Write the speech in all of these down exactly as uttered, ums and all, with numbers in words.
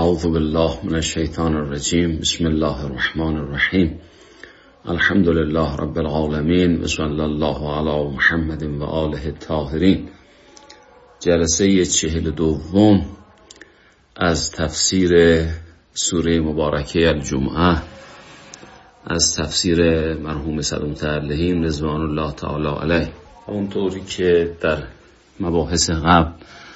اعوذ بالله من الشیطان الرجیم. بسم الله الرحمن الرحیم. الحمد لله رب العالمین و صلی الله علی محمد و آله الطاهرین. جلسه چهل دوم از تفسیر سوره مبارکه الجمعه از تفسیر مرحوم صدوق متعلهین رضوان الله تعالی علیه. اونطوری که در مباحث قبل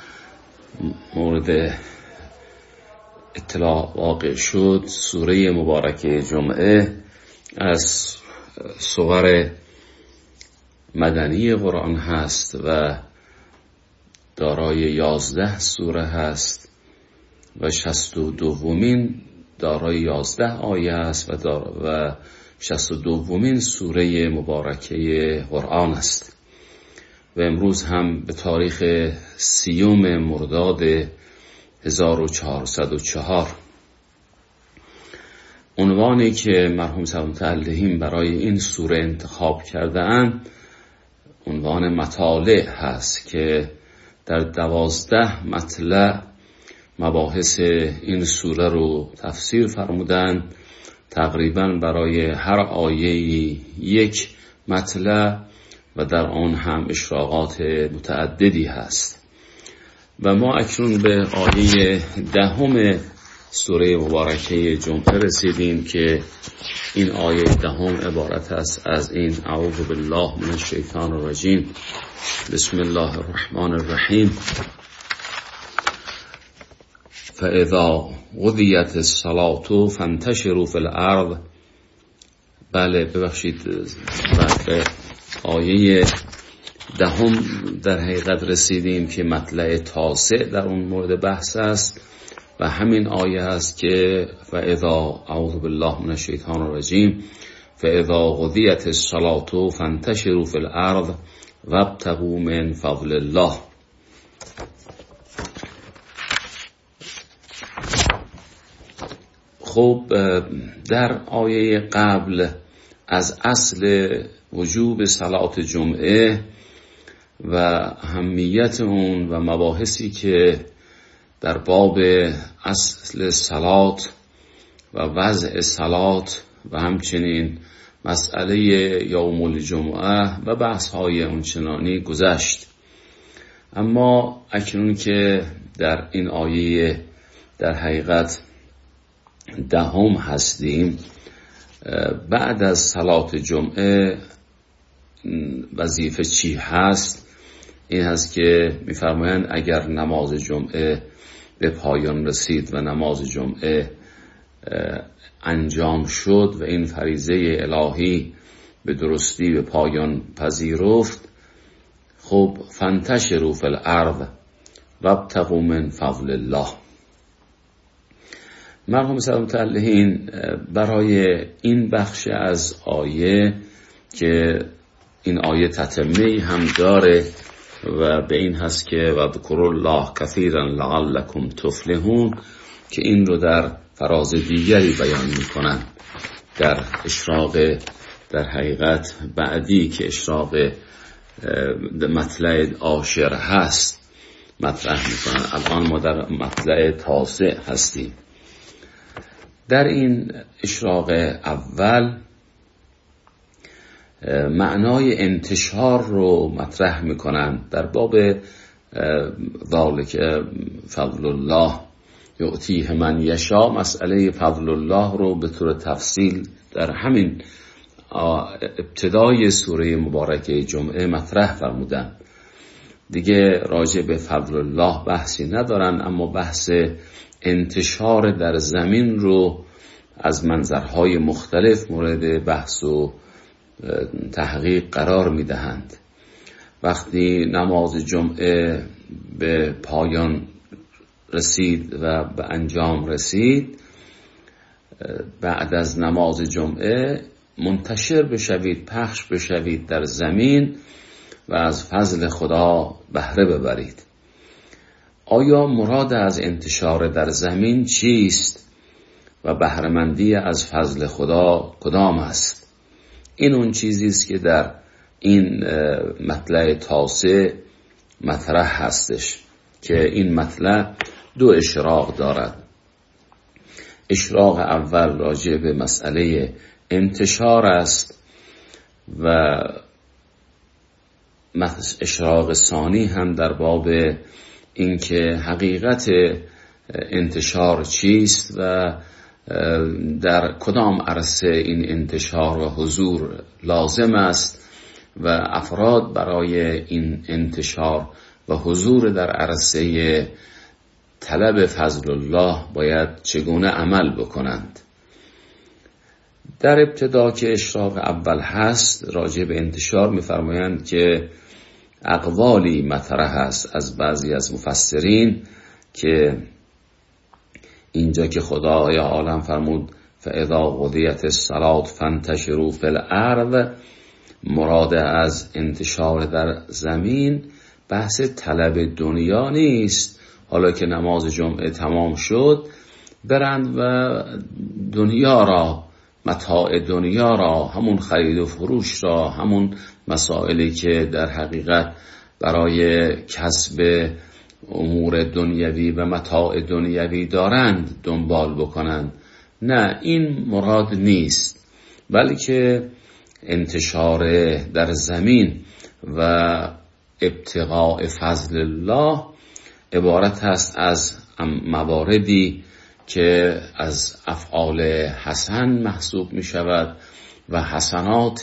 مورد اطلاع واقع شد، سوره مبارکه جمعه از سور مدنی قرآن هست و دارای یازده سوره هست و شصت و دومین دارای یازده آیه است و, دار و شصت و دومین سوره مبارکه قرآن است و امروز هم به تاریخ سیوم مرداد هزار و چهارصد و چهار عنوانی که مرحوم صدوق متعلهین برای این سوره انتخاب کرده اند عنوان مطالع هست که در دوازده مطلع مباحث این سوره رو تفسیر فرمودن. تقریبا برای هر آیه یک مطلع و در آن هم اشراقات متعددی هست و ما اکنون به آیه دهم سوره مبارکه جمعه رسیدیم که این آیه دهم عبارت است از این: اعوذ بالله من الشیطان الرجیم بسم الله الرحمن الرحیم فاذا قضیت الصلاة فانتشروا فی الارض. بله ببخشید بعد آیه دهم در حقیقت رسیدیم که مطلع تاسع در اون مورد بحث است و همین آیه است که فاذا اعوذ بالله من الشیطان الرجیم فاذا قضیت الصلاة فانتشروا فی الارض وابتغوا من فضل الله. خب در آیه قبل از اصل وجوب صلات جمعه و اهمیت اون و مباحثی که در باب اصل صلات و وضع صلات و همچنین مسئله یوم الجمعه و بحث های اونچنانی گذشت. اما اکنون که در این آیه در حقیقت دهم هستیم، بعد از صلات جمعه وظیفه چی هست؟ این هست که می‌فرمایند اگر نماز جمعه به پایان رسید و نماز جمعه انجام شد و این فریضه الهی به درستی به پایان پذیرفت، خب فانتشروا فی الارض وابتغوا من فضل الله. مرحوم صدوق متعلهین برای این بخش از آیه که این آیه تتمه هم داره و به این هست که واذکروا الله کثیرا لعلکم تفلحون، که این رو در فراز دیگری بیان میکنن در اشراق در حقیقت بعدی که اشراق مطلع عاشر هست مطرح میکنن. الان ما در مطلع تاسع هستیم. در این اشراق اول معنای انتشار رو مطرح میکنن در باب ذالک فضل الله یؤتیه من یشاء. مسئله فضل الله رو به طور تفصیل در همین ابتدای سوره مبارکه جمعه مطرح فرمودن. دیگه راجع به فضل الله بحثی ندارن، اما بحث انتشار در زمین رو از منظرهای مختلف مورد بحث و تحقیق قرار میدهند. وقتی نماز جمعه به پایان رسید و به انجام رسید، بعد از نماز جمعه منتشر بشوید، پخش بشوید در زمین و از فضل خدا بهره ببرید. آیا مراد از انتشار در زمین چیست و بهره‌مندی از فضل خدا کدام است؟ این اون چیزی است که در این مطلع تاسع مطرح هستش که این مطلع دو اشراق دارد. اشراق اول راجع به مسئله انتشار است و اشراق ثانی هم در باب اینکه حقیقت انتشار چیست و در کدام عرصه این انتشار و حضور لازم است و افراد برای این انتشار و حضور در عرصه طلب فضل الله باید چگونه عمل بکنند. در ابتدا که اشراق اول هست راجع به انتشار می‌فرمایند که اقوالی مطرح است از بعضی از مفسرین که اینجا که خدای عالم فرمود فاذا قضیت الصلاة فانتشروا فی الارض، مراد از انتشار در زمین بحث طلب دنیا نیست. حالا که نماز جمعه تمام شد برند و دنیا را، متاع دنیا را، همون خرید و فروش را، همون مسائلی که در حقیقت برای کسب امور دنیوی و متاع دنیوی دارند دنبال بکنند. نه، این مراد نیست، بلکه انتشار در زمین و ابتغاء فضل الله عبارت است از مواردی که از افعال حسن محسوب می شود و حسنات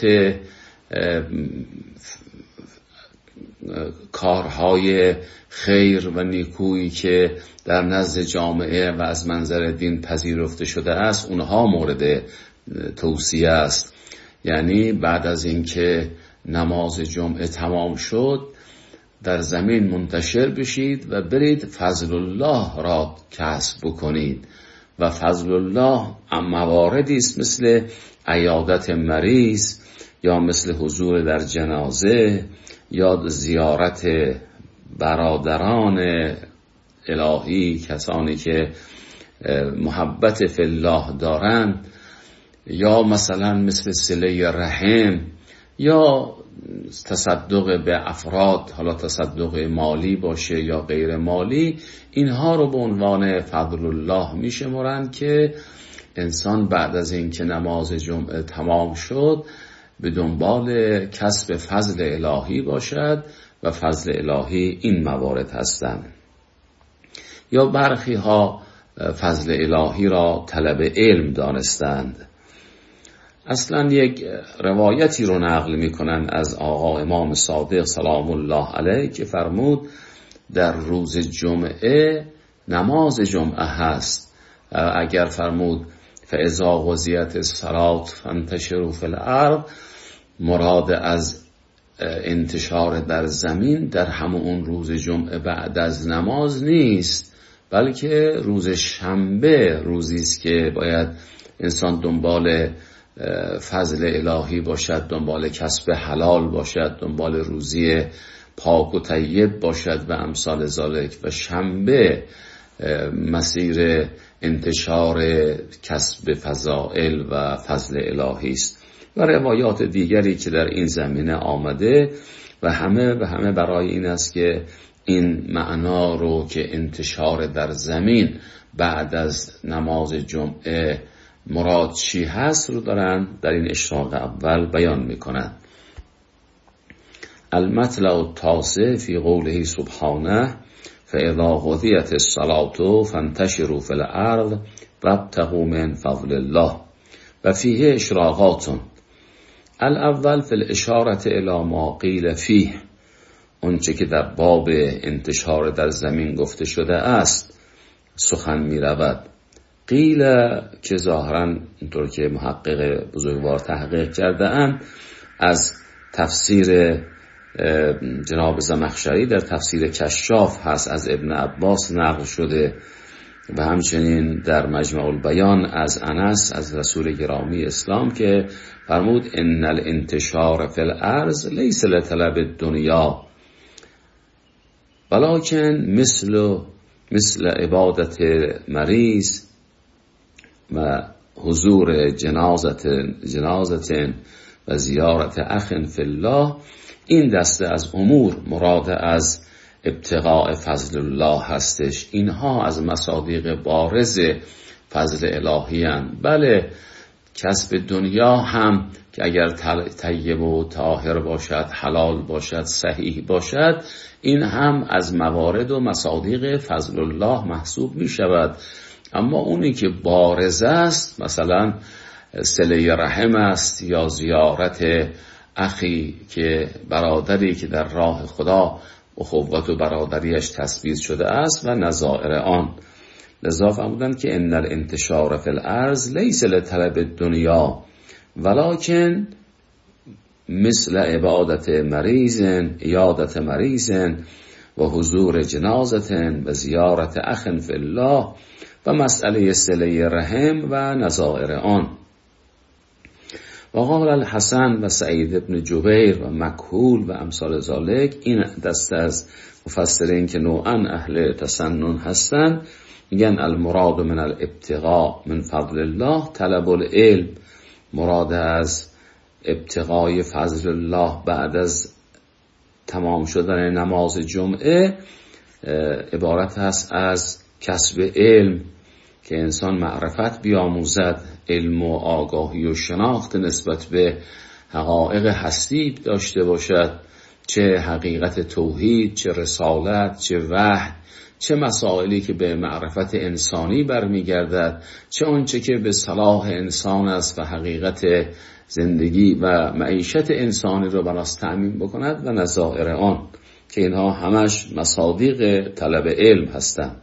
کارهای خیر و نیکویی که در نزد جامعه و از منظر دین پذیرفته شده است اونها مورد توصیه است. یعنی بعد از اینکه نماز جمعه تمام شد در زمین منتشر بشید و برید فضل الله را کسب بکنید و فضل الله مواردی است مثل عیادت مریض یا مثل حضور در جنازه یا زیارت برادران الهی، کسانی که محبت فی الله دارند، یا مثلا مثل صله رحم یا تصدق به افراد، حالا تصدق مالی باشه یا غیر مالی. اینها رو به عنوان فضل الله میشمرند که انسان بعد از اینکه نماز جمعه تمام شد به دنبال کسب فضل الهی باشد و فضل الهی این موارد هستند. یا برخی ها فضل الهی را طلب علم دانستند. اصلا یک روایتی رو نقل میکنن از آقا امام صادق سلام الله علیه که فرمود در روز جمعه نماز جمعه هست. اگر فرمود فاذا قضیت الصلاة فانتشروا فی الارض، مراد از انتشار در زمین در همون روز جمعه بعد از نماز نیست، بلکه روز شنبه روزی است که باید انسان دنبال فضل الهی باشد، دنبال کسب حلال باشد، دنبال روزی پاک و طیب باشد و امثال ذالک. و شنبه مسیر انتشار کسب فضائل و فضل الهی است. و روایات دیگری که در این زمینه آمده و همه و همه برای این است که این معنا رو که انتشار در زمین بعد از نماز جمعه مراد چی هست رو دارن در این اشراق اول بیان میکنن. المطلع التاسع فی قوله سبحانه فاذا قضیت الصلاة فانتشروا فی الارض وابتغوا من فضل الله و فیه اشراقات. الاول فی الاشارة الی ما قیل فیه، اونچه که در باب انتشار در زمین گفته شده است سخن می رود. قیل که ظاهرا اینطور که محقق بزرگوار تحقیق کرده اند از تفسیر جناب زمخشری در تفسیر کشاف هست، از ابن عباس نقل شده و همچنین در مجمع البیان از انس از رسول گرامی اسلام که فرمود ان الانتشار فی الارض لیس لطلب الدنیا ولکن مثل مثل عبادت مریض و حضور جنازت جنازت و زیارت اخ فی الله. این دسته از امور مراد از ابتغاء فضل الله هستش. اینها از مصادیق بارز فضل الهی هستند. بله کسب دنیا هم که اگر طیب و طاهر باشد، حلال باشد، صحیح باشد، این هم از موارد و مصادیق فضل الله محسوب می شود. اما اونی که بارز است، مثلا صله رحم است یا زیارت اخی که برادری که در راه خدا اخوت و برادریش تثبیت شده است و نظائر آن. لذا فرمودند که ان الانتشار فی الارض لیس لطلب الدنیا ولکن مثل عبادت مریض، عیادت مریض و حضور جنازه و زیارت اخ فی الله و مسئله صله رحم و نظائر آن. و قال الحسن و سعید بن جبیر و مکحول و امثال ذالک، این دسته از مفسرین که نوعا اهل تسنن هستند، میگن المراد من الابتغاء من فضل الله طلب العلم. مراد از ابتغای فضل الله بعد از تمام شدن نماز جمعه عبارت هست از کسب علم، که انسان معرفت بیاموزد، علم و آگاهی و شناخت نسبت به حقایق هستی داشته باشد، چه حقیقت توحید، چه رسالت، چه وحی، چه مسائلی که به معرفت انسانی برمیگردد، چه آنچه که به صلاح انسان است و حقیقت زندگی و معیشت انسانی رو براش تأمین بکند و نظائر آن، که اینها همش مصادیق طلب علم هستند.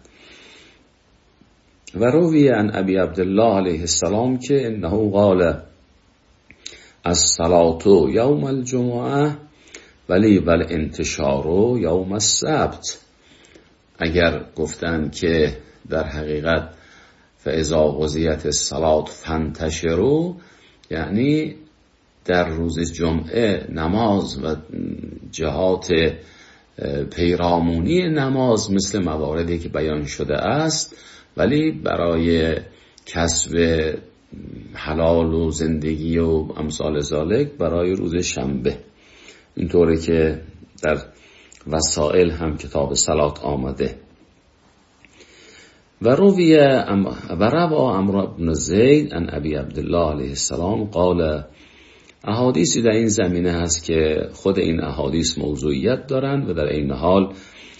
و روی عن ابی عبدالله علیه السلام که انه قال الصلاة یوم الجمعه ولی بل انتشار یوم السبت. اگر گفتن که در حقیقت فاذا قضیت الصلاة فانتشروا، یعنی در روز جمعه نماز و جهات پیرامونی نماز مثل مواردی که بیان شده است، ولی برای کسب حلال و زندگی و امثال ذالک برای روز شنبه. اینطوری که در وسائل هم کتاب صلات آمده. و روی و روا عمرو بن زید عن ابی عبدالله علیه السلام قال، احادیثی در این زمینه هست که خود این احادیث موضوعیت دارند و در این حال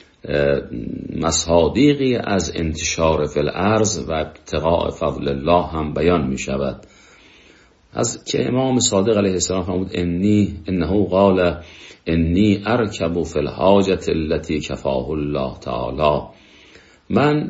مصادیقی از انتشار فی الارض و ابتغاء فضل الله هم بیان می شود. از که امام صادق علیه السلام فرمود انی انه قال انی ارکب فی الحاجة التي کفاه الله تعالی. من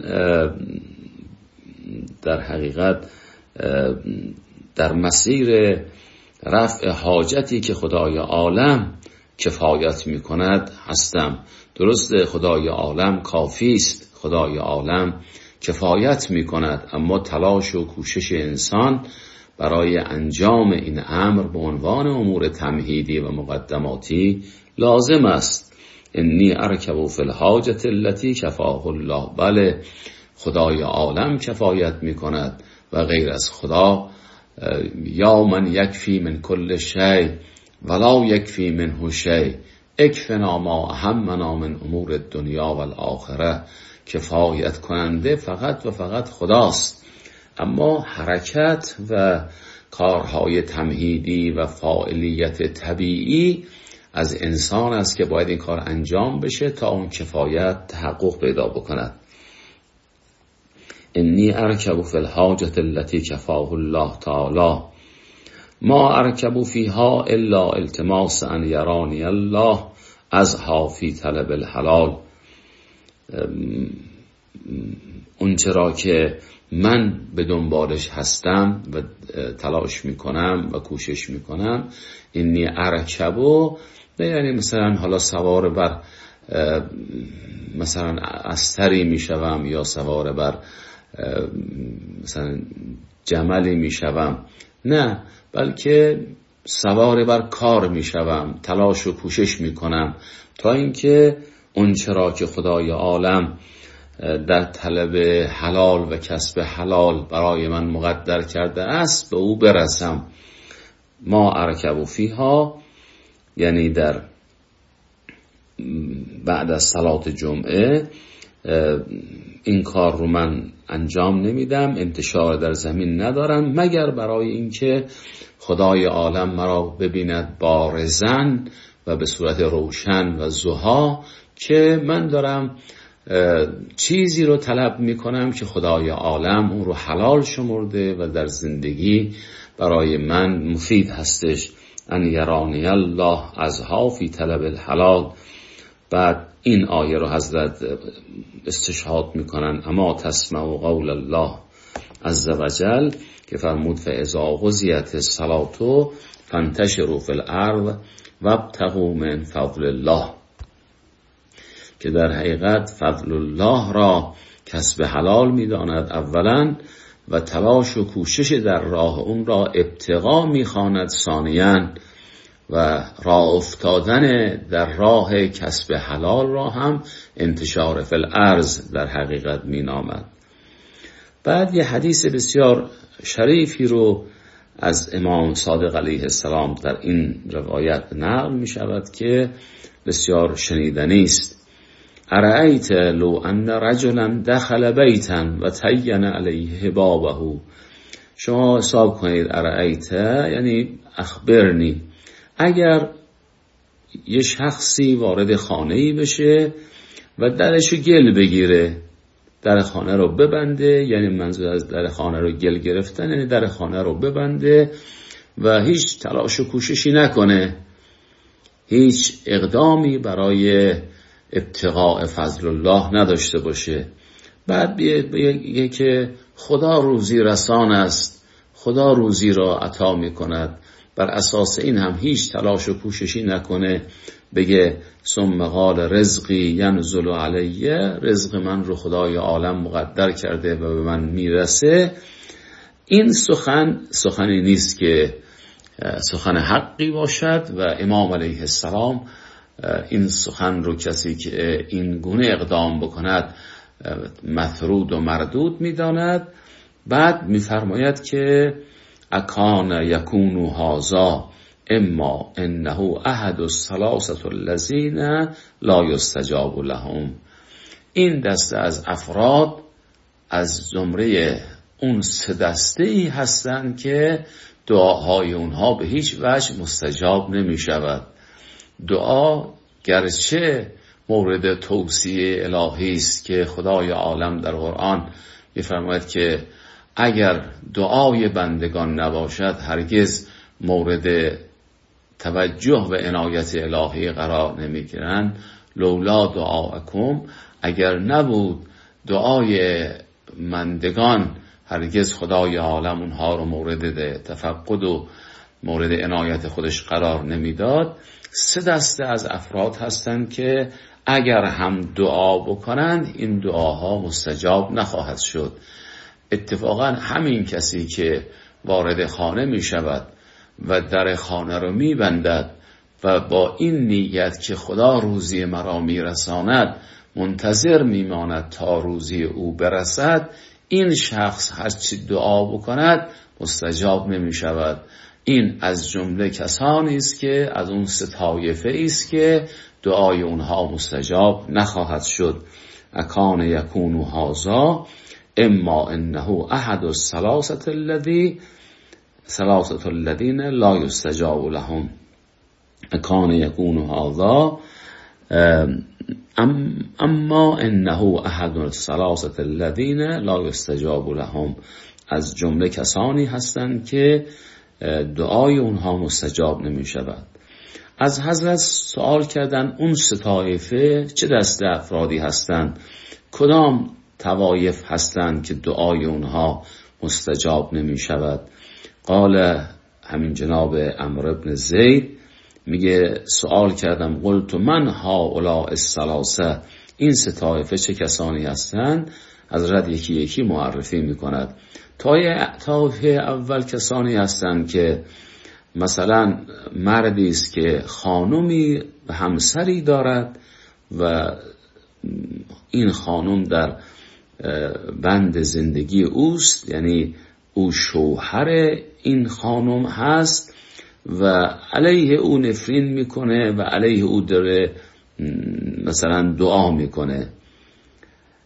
در حقیقت در مسیر رفع حاجتی که خدای عالم کفایت می کند هستم. درست خدای عالم کافی است، خدای عالم کفایت می کند، اما تلاش و کوشش انسان برای انجام این امر به عنوان امور تمهیدی و مقدماتی لازم است. انی ارکب فی الحاجة التي کفاه الله. بله خدای عالم کفایت می کند و غیر از خدا یا من یکفی من کل شیء ولا یکفی منه شیء اکفنا ما اهمنا من امور الدنیا و الاخره. کفایت کننده فقط و فقط خداست، اما حرکت و کارهای تمهیدی و فاعلیت طبیعی از انسان است که باید این کار انجام بشه تا اون کفایت تحقق پیدا بکند. انی ارکب فی الحاجة التي کفاه الله تعالی ما ارکب فیها الا التماس ان یرانی الله ازها فی طلب الحلال. اون چرا که من به دنبالش هستم و تلاش میکنم و کوشش میکنم، انی ارکبو یعنی مثلا حالا سوار بر مثلا استری میشوم یا سوار بر مثلا جملی میشوم، نه، بلکه سوار بر کار میشوم، تلاش و کوشش میکنم تا اینکه اون چرا که خدای عالم در طلب حلال و کسب حلال برای من مقدر کرده است به او برسم. ما ارکب فیها یعنی در بعد از صلات جمعه این کار رو من انجام نمیدم، انتشار در زمین ندارم، مگر برای اینکه خدای عالم مرا ببیند بارزاً و به صورت روشن و ضحی که من دارم چیزی رو طلب میکنم که خدای عالم اون رو حلال شمرده و در زندگی برای من مفید هستش. ان یرانی الله ازها فی طلب الحلال. بعد این آیه رو حضرت استشهاد میکنن، اما تسمع قول الله عز وجل که فرمود فاذا قضیت الصلاة فانتشروا فی الارض وابتغوا من فضل الله، که در حقیقت فضل الله را کسب حلال میداند اولا و تلاش و کوشش در راه اون را ابتغا میخواند ثانیاً، و راه افتادن در راه کسب حلال را هم انتشار فی الارض در حقیقت مینامد. بعد یه حدیث بسیار شریفی رو از امام صادق علیه السلام در این روایت نقل می شود که بسیار شنیدنی است. ارأیت لو ان رجلا دخل بیتا و تین علیه بابه. شما حساب کنید، ارأیت یعنی اخبرنی، اگر یه شخصی وارد خانه‌ای بشه و درشو گل بگیره، در خانه رو ببنده، یعنی منظور از در خانه رو گل گرفتن یعنی در خانه رو ببنده و هیچ تلاش و کوششی نکنه، هیچ اقدامی برای ابتغاء فضل الله نداشته باشه. بعد بگه که خدا روزی رسان است، خدا روزی را عطا می کند، بر اساس این هم هیچ تلاش و کوششی نکنه، بگه ثم قال رزقی ینزل علیه، رزق من رو خدای عالم مقدر کرده و به من میرسه. این سخن سخنی نیست که سخن حقی باشد و امام علیه السلام این سخن رو کسی که این گونه اقدام بکند مطرود و مردود میداند. بعد میفرماید که اکان یکون هذا اما انه احد الثلاثه الذین لا یستجاب لهم. این دسته از افراد از زمره اون سه دسته ای هستند که دعاهای اونها به هیچ وجه مستجاب نمی شود. دعا گرچه مورد توصیه الهی است که خدای عالم در قرآن می‌فرماید که اگر دعای بندگان نباشد هرگز مورد توجه و عنایت الهی قرار نمیگیرند. لولا دعاءکم، اگر نبود دعای بندگان هرگز خدای عالم اونها رو مورد تفقد و مورد عنایت خودش قرار نمیداد. سه دسته از افراد هستند که اگر هم دعا بکنند این دعاها مستجاب نخواهد شد. اتفاقا همین کسی که وارد خانه می شود و در خانه رو می بندد و با این نیت که خدا روزی مرا می رساند منتظر می ماند تا روزی او برسد، این شخص هرچی دعا بکند مستجاب نمی شود. این از جمله کسانی است که از اون سه طایفه است که دعای اونها مستجاب نخواهد شد. اکان یکون هذا اما انه احد الثلاثه الذی ثلاثه الذین لا یستجاب لهم. اکان یکون هذا اما انه احد الثلاثه الذین لا یستجاب لهم. از جمله کسانی هستند که دعای اونها مستجاب نمی شود. از حضرت سوال کردن اون سه طایفه چه دسته افرادی هستند، کدام طوایف هستند که دعای اونها مستجاب نمی شود؟ قال، همین جناب عمرو بن زید میگه سوال کردم قلت من هؤلاء الثلاثه، این سه طایفه چه کسانی هستند؟ حضرت یکی یکی معرفی میکند. طایفه اول کسانی هستند که مثلا مردی است که خانومی و همسری دارد و این خانم در بند زندگی اوست، یعنی او شوهر این خانم هست و علیه او نفرین میکنه و علیه او داره مثلا دعا میکنه.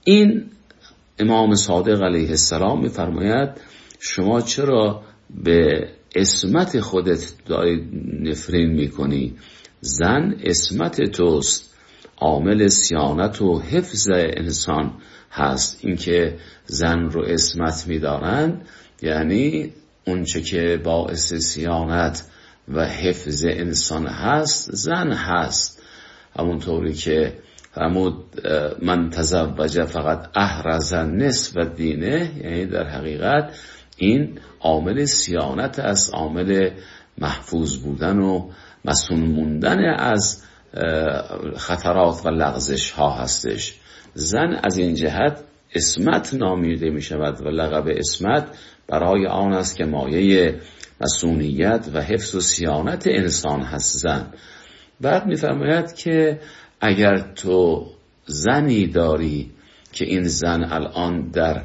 این امام صادق علیه السلام میفرماید شما چرا به عصمت خودت داری نفرین میکنی؟ زن عصمت توست، عامل صیانت و حفظ انسان هست. اینکه زن رو عصمت میدارند یعنی اونچه که باعث صیانت و حفظ انسان هست زن هست. همونطوری که فرمود من تزوج فقط احرز نصف دینه، یعنی در حقیقت این عامل صیانت است، عامل محفوظ بودن و مسئول موندن از خطرات و لغزش ها هستش. زن از این جهت عصمت نامیده می شود و لقب عصمت برای آن است که مایه مسئولیت و حفظ و صیانت انسان هست زن. بعد می فرماید که اگر تو زنی داری که این زن الان در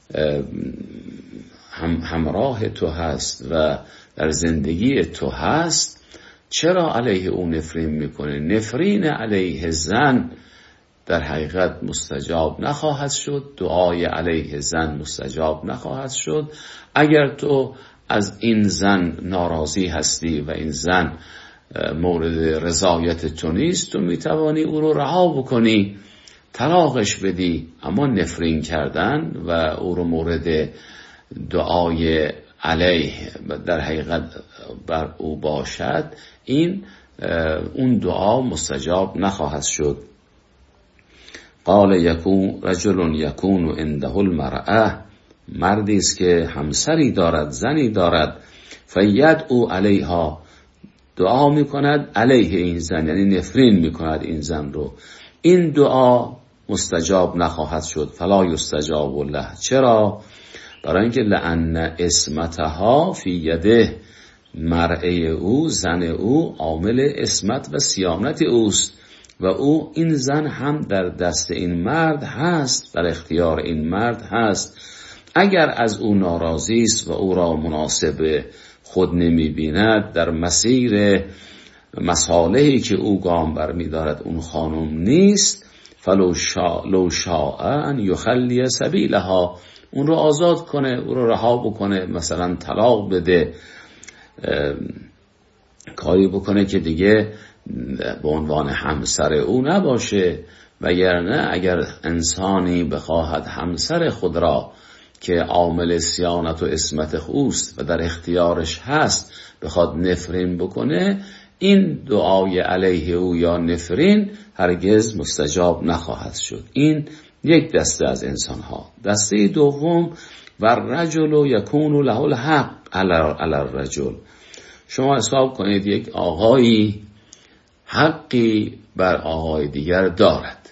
هم همراه تو هست و در زندگی تو هست، چرا علیه او نفرین میکنه؟ نفرین علیه زن در حقیقت مستجاب نخواهد شد، دعای علیه زن مستجاب نخواهد شد. اگر تو از این زن ناراضی هستی و این زن مورد رضایت تو نیست، تو میتوانی او رو رها بکنی، طلاقش بدی. اما نفرین کردن و او رو مورد دعای علیه در حقیقت بر او باشد، این اون دعا مستجاب نخواهد شد. قال یکون رجل یکون عنده المرأه، مردی است که همسری دارد، زنی دارد، فیدعو علیها، دعا میکند علیه این زن، یعنی نفرین میکند این زن رو. این دعا مستجاب نخواهد شد. فلا یستجاب له. چرا؟ برای اینکه لأن عصمتها فی یده، مرء او، زن او عامل عصمت و صیانت اوست و او این زن هم در دست این مرد هست، در اختیار این مرد هست. اگر از او ناراضی است و او را مناسب خود نمی بیند، در مسیر مصالحی که او گام بر می دارد اون خانم نیست، فلو شاء لو شاء ان یخلی سبیلها، اون رو آزاد کنه، اون رو رها بکنه، مثلا طلاق بده، کاری بکنه که دیگه به عنوان همسر او نباشه. وگرنه اگر انسانی بخواهد همسر خود را که عامل صیانت و عصمت اوست و در اختیارش هست بخواد نفرین بکنه، این دعای علیه او یا نفرین هرگز مستجاب نخواهد شد. این یک دسته از انسان ها. دسته دوم، و رجل یکون له الحق علی الرجل. شما حساب کنید یک آقایی حقی بر آقای دیگر دارد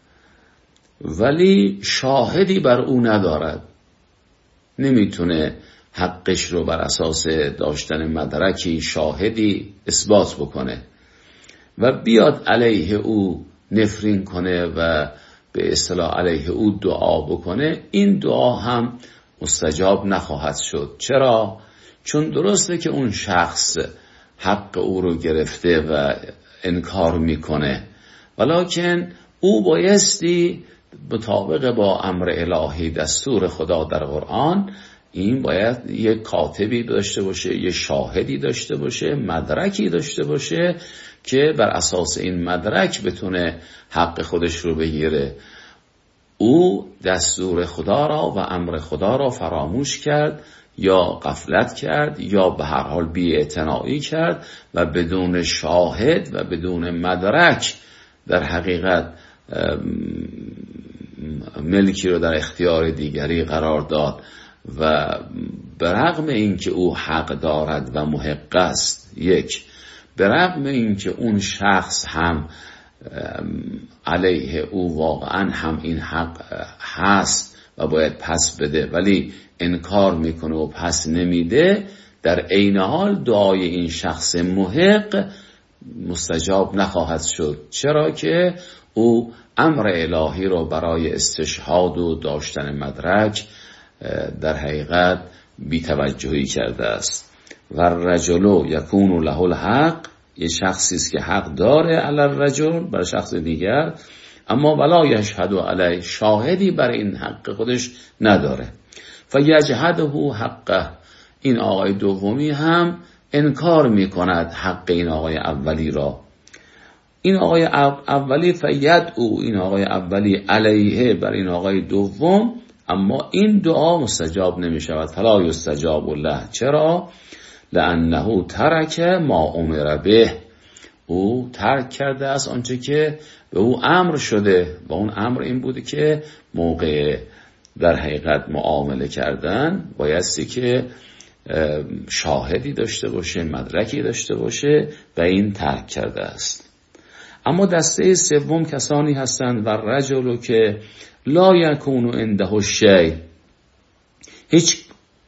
ولی شاهدی بر او ندارد، نمیتونه حقش رو بر اساس داشتن مدرکی، شاهدی اثبات بکنه و بیاد علیه او نفرین کنه و به اصطلاح علیه او دعا بکنه. این دعا هم مستجاب نخواهد شد. چرا؟ چون درسته که اون شخص حق او رو گرفته و انکار میکنه، ولکن او بایستی مطابق با امر الهی، دستور خدا در قرآن، این باید یک کاتبی داشته باشه، یک شاهدی داشته باشه، مدرکی داشته باشه که بر اساس این مدرک بتونه حق خودش رو بگیره. او دستور خدا را و امر خدا را فراموش کرد یا غفلت کرد یا به هر حال بی‌اعتنایی کرد و بدون شاهد و بدون مدرک در حقیقت ملکی رو در اختیار دیگری قرار داد و برغم اینکه او حق دارد و محق است، یک، برغم اینکه اون شخص هم علیه او واقعا هم این حق هست و باید پس بده، ولی انکار میکنه و پس نمیده، در عین حال دعای این شخص محق مستجاب نخواهد شد. چرا که او امر الهی رو برای استشهاد و داشتن مدرک در حقیقت بی‌توجهی کرده است. و الرجل یکون له الحق، یه شخصی است که حق داره علی الرجل بر شخص دیگر، اما ولا یشهد علیه، شاهدی بر این حق خودش نداره. فیجحده حقه، این آقای دومی هم انکار میکند حق این آقای اولی را. این آقای اولی فیدعو، این آقای اولی علیه بر این آقای دوم، اما این دعا مستجاب نمی شود. فلا یستجاب له. چرا؟ لانه ترک ما امر به، او ترک کرده است آنچه که به او امر شده و اون امر این بوده که موقع در حقیقت معامله کردن بایستی که شاهدی داشته باشه، مدرکی داشته باشه و این ترک کرده است. اما دسته سوم کسانی هستند و رجلو که لا یکون عنده شیء، هیچ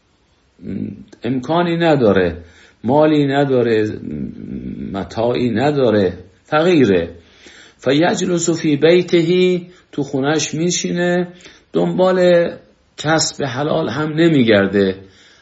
امکانی نداره، مالی نداره، متاعی نداره، فقیره. فیجلس فی بیته، تو خونش میشینه، دنبال کسب حلال هم نمیگرده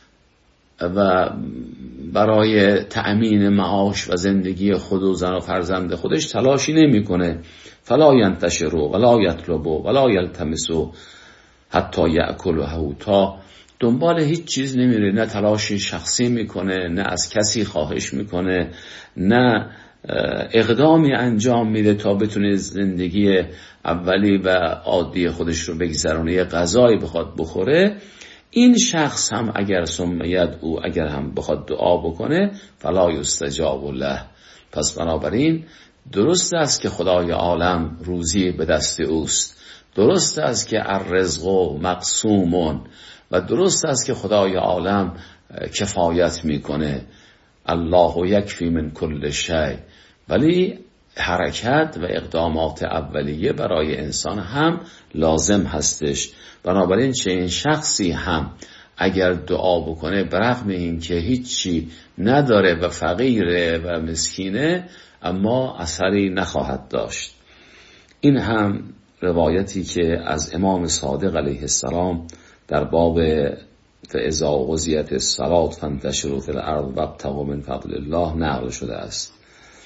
و برای تأمین معاش و زندگی خود و زن و فرزند خودش تلاشی نمیکنه. فلا ینتشروا ولا یطلبوا ولا یلتمسوا حتی یأکلوا، تا دنبال هیچ چیز نمیره، نه تلاشی شخصی میکنه، نه از کسی خواهش میکنه، نه اقدامی انجام میده تا بتونه زندگی اولی و عادی خودش رو بگذرونه، یه غذایی بخواد بخوره. این شخص هم اگر سمیت او اگر هم بخواد دعا بکنه فلا یستجاب له. پس بنابراین درست است که خدای عالم روزی به دست اوست، درست است که الرزق مقسومون و درست است که خدای عالم کفایت میکنه، الله یکفی من کل شیء، ولی حرکت و اقدامات اولیه برای انسان هم لازم هستش. بنابراین چه این شخصی هم اگر دعا بکنه برغم این که هیچی نداره و فقیره و مسکینه، اما اثری نخواهد داشت. این هم روایتی که از امام صادق علیه السلام در باب فاذا قضیت الصلاة فانتشروا فی الارض وابتغوا من فضل الله نقل شده است.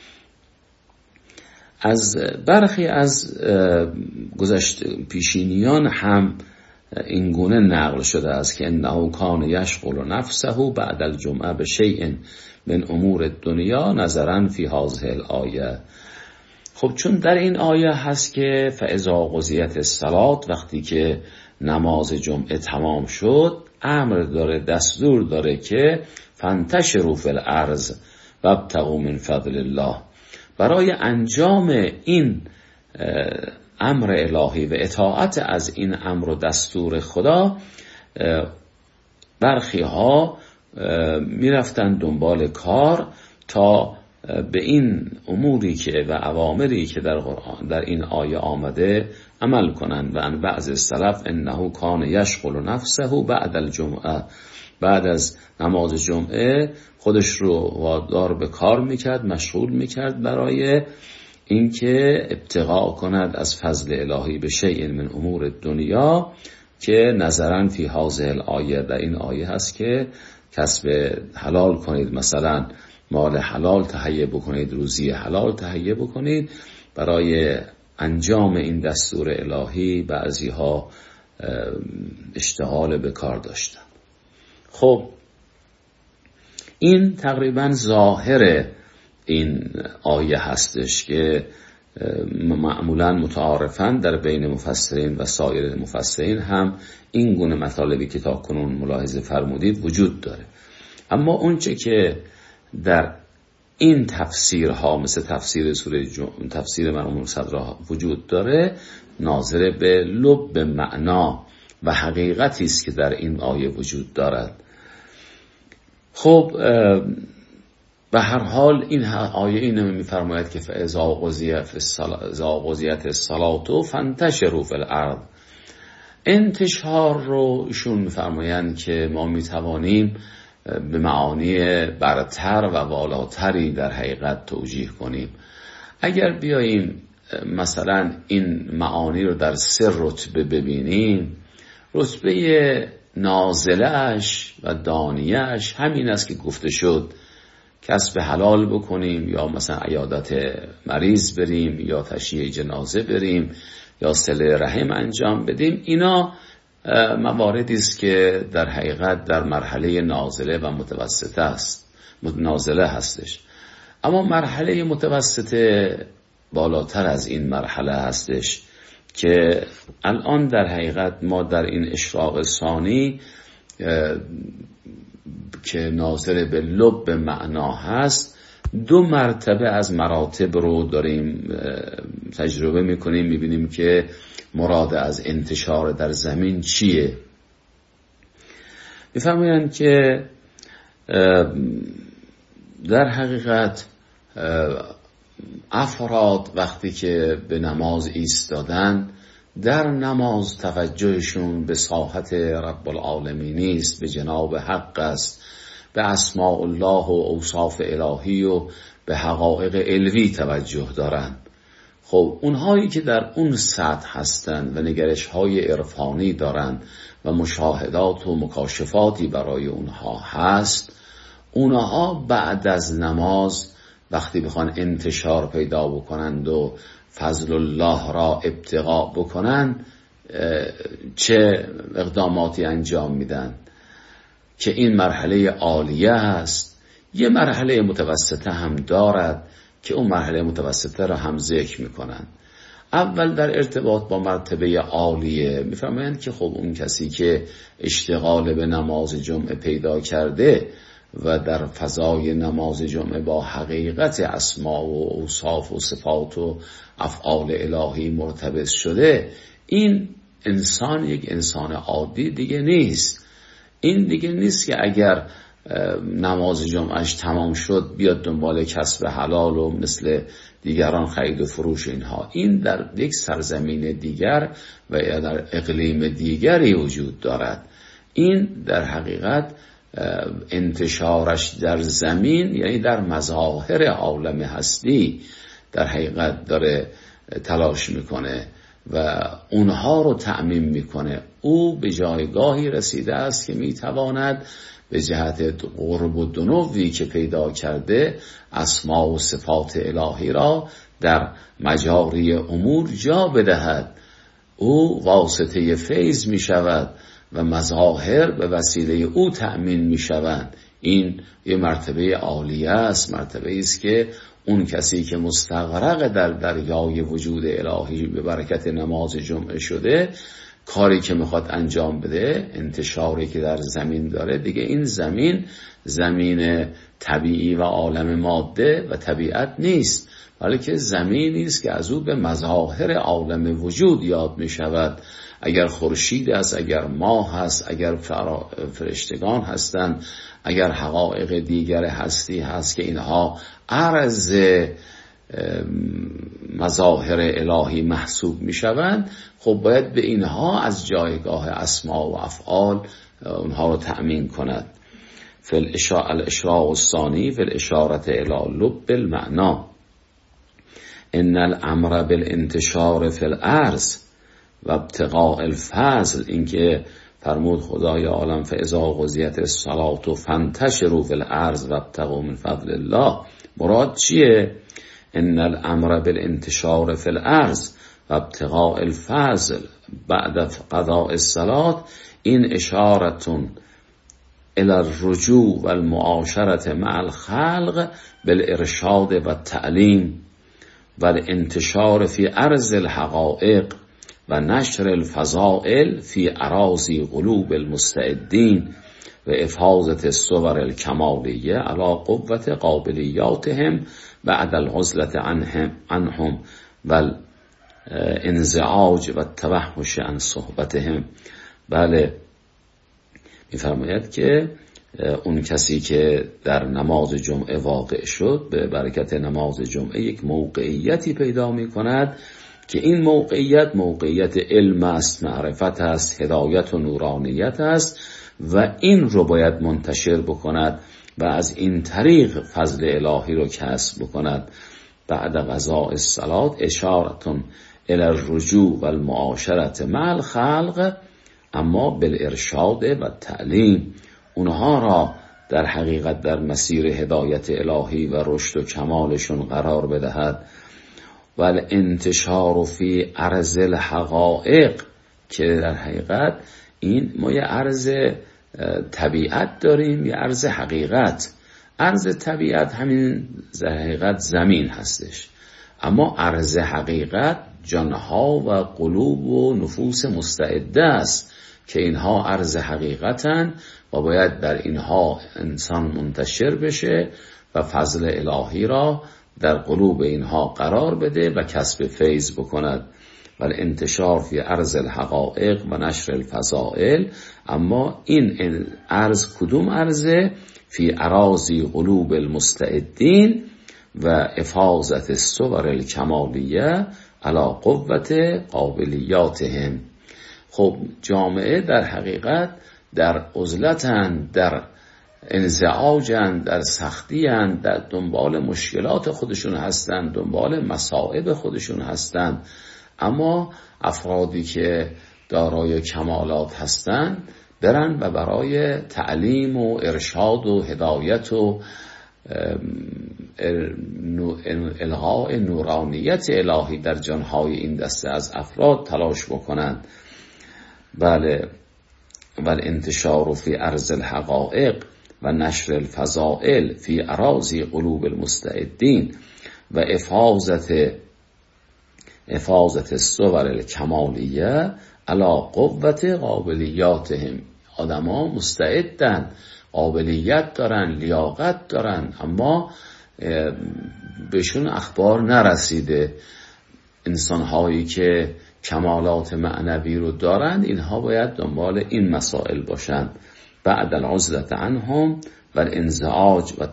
از برخی از گذشت پیشینیان هم این گونه نقل شده است که انه کان یشغل نفسه بعد الجمعه بشیء من امور الدنیا نظرا فی هذه الآیه. خب چون در این آیه هست که فاذا قضیت الصلاة، وقتی که نماز جمعه تمام شد، امر داره، دستور داره که فانتشروا فی الارض وابتغوا من فضل الله. برای انجام این امر الهی و اطاعت از این امر و دستور خدا، برخی ها می رفتن دنبال کار تا به این اموری که و اوامری که در قرآن در این آیه آمده عمل کنند. و ان بعض السلف انه کان یشغل نفسه بعد الجمعه، بعد از نماز جمعه خودش رو وادار به کار میکرد، مشغول میکرد برای اینکه ابتغاء کند از فضل الهی به شیء من امور دنیا، که نظرا فی هذه الآیه، در این آیه هست که کسب حلال کنید، مثلا مال حلال تهیه بکنید، روزی حلال تهیه بکنید. برای انجام این دستور الهی بعضی ها اشتغال به کار داشتن. خب این تقریبا ظاهر این آیه هستش که معمولا متعارفاً در بین مفسرین و سایر مفسرین هم این گونه مطالبی که تا کنون ملاحظه فرمودید وجود داره. اما اونچه که در این تفسیرها مثل تفسیر سوره جمعه، تفسیر مرحوم صدرا وجود داره، ناظر به لب معنا و حقیقتی است که در این آیه وجود دارد. خب به هر حال این آیه اینو میفرماید که فاذا قضیت الصلاة فانتشروا فی الارض. انتشار رو ایشون میفرمایند که ما میتوانیم به معانی برتر و والاتری در حقیقت توجیه کنیم. اگر بیاییم مثلا این معانی رو در سه رتبه ببینیم، رتبه نازلش و دانیش همین است که گفته شد کسب حلال بکنیم یا مثلا عیادت مریض بریم یا تشییع جنازه بریم یا صله رحم انجام بدیم، اینا مواردی است که در حقیقت در مرحله نازله و متوسطه است، نازله هستش. اما مرحله متوسطه بالاتر از این مرحله هستش که الان در حقیقت ما در این اشراق ثانی که ناظر به لب معنا هست، دو مرتبه از مراتب رو داریم تجربه میکنیم، میبینیم که مراد از انتشار در زمین چیه. میفهمین که در حقیقت افراد وقتی که به نماز ایستادن، در نماز توجهشون به ساحت رب العالمین نیست، به جناب حق است، به اسماء الله و اوصاف الهی و به حقایق علوی توجه دارن. خب اونهایی که در اون سطح هستن و نگرش های عرفانی دارن و مشاهدات و مکاشفاتی برای اونها هست، اونها بعد از نماز وقتی بخوان انتشار پیدا بکنند و فضل الله را ابتغاء بکنند چه اقداماتی انجام میدن که این مرحله عالیه است. یه مرحله متوسطه هم دارد که اون مرحله متوسطه را هم ذکر میکنن. اول در ارتباط با مرتبه عالیه میفهمند که خب اون کسی که اشتغال به نماز جمعه پیدا کرده و در فضای نماز جمعه با حقیقت اسما و اوصاف و صفات و افعال الهی مرتبط شده، این انسان یک انسان عادی دیگه نیست. این دیگه نیست که اگر نماز جمعهش تمام شد بیاد دنبال کسب حلال و مثل دیگران خرید و فروش اینها. این در یک سرزمین دیگر و یا در اقلیم دیگری وجود دارد. این در حقیقت انتشارش در زمین، یعنی در مظاهر عالم هستی در حقیقت داره تلاش میکنه و اونها رو تعمیم میکنه. او به جایگاهی رسیده است که میتواند به جهت قرب و دنوی که پیدا کرده اسما و صفات الهی را در مجاری امور جا بدهد. او واسطه فیض می شود و مظاهر به وسیله او تأمین می شوند. این یه مرتبه عالیه است، مرتبه است که اون کسی که مستغرق در دریای وجود الهی به برکت نماز جمعه شده، کاری که میخواد انجام بده، انتشاری که در زمین داره، دیگه این زمین زمین طبیعی و عالم ماده و طبیعت نیست، بلکه زمینی است که از او به مظاهر عالم وجود یاد میشود. اگر خورشید است، اگر ماه هست، اگر فرشتگان هستند، اگر حقایق دیگر هستی هست که اینها عرض مظاهر الهی محسوب می شوند، خب باید به اینها از جایگاه اسما و افعال اونها رو تأمین کند. فی الاشراق الثانی فی الاشارت الی لب المعنا ان الامر بالانتشار فی الارض و ابتغاء الفضل، اینکه فرمود خدای عالم فاذا قضیت الصلاة فانتشروا فی الارض و ابتغوا من فضل الله، مراد چیه؟ ان الامر بالانتشار فی الارض و ابتغاء الفضل بعد قضاء الصلاة، این اشارتون الى الرجوع و المعاشرت مع الخلق بالارشاد و التعلیم و الانتشار فی ارض الحقائق و نشر الفضائل فی اراضی قلوب المستعدین و افاظت الصور الکمالیه علی قوت قابلیاتهم بعد العزلة عنهم عنهم و الانزعاج و التوحش عن صحبتهم. بله، میفرماید که اون کسی که در نماز جمعه واقع شد به برکت نماز جمعه یک موقعیتی پیدا می کند که این موقعیت موقعیت علم است، معرفت است، هدایت و نورانیت است و این رو باید منتشر بکند و از این طریق فضل الهی رو کسب بکند. بعد قضاء الصلاة اشارتون الی الرجوع و المعاشرت مع الخلق، اما بالارشاد و تعلیم، اونها را در حقیقت در مسیر هدایت الهی و رشد و کمالشون قرار بدهد. و الانتشار فی عرض الحقائق، که در حقیقت این ما یه عرض طبیعت داریم، یه عرض حقیقت. عرض طبیعت همین در حقیقت زمین هستش، اما عرض حقیقت جانها و قلوب و نفوس مستعده است که اینها عرض حقیقتن و باید در اینها انسان منتشر بشه و فضل الهی را در قلوب اینها قرار بده و کسب فیض بکند. و انتشار فی عرض الحقائق و نشر الفضائل. اما این عرض کدوم عرضه؟ فی اراضی قلوب المستعدین و افاظت الصور الکمالیه علی قوت قابلیاتهم. خب جامعه در حقیقت در عزلتن، در انزعاجن، در سختی‌اند، در دنبال مشکلات خودشون هستند، دنبال مصائب خودشون هستند. اما افرادی که دارای کمالات هستند برن و برای تعلیم و ارشاد و هدایت و الغاء نورانیت الهی در جانهای این دسته از افراد تلاش بکنند. بله. و انتشار فی عرض الحقائق و نشر الفضائل فی اراضی قلوب المستعدین و افاظت افاظت الصور الکمالیه علی قوت قابلیاتهم. آدم ها مستعدن، قابلیت دارن، لیاقت دارن، اما بهشون اخبار نرسیده. انسان هایی که کمالات معنوی رو دارند اینها باید دنبال این مسائل باشند. بعد العزلت عنهم و الانزعاج و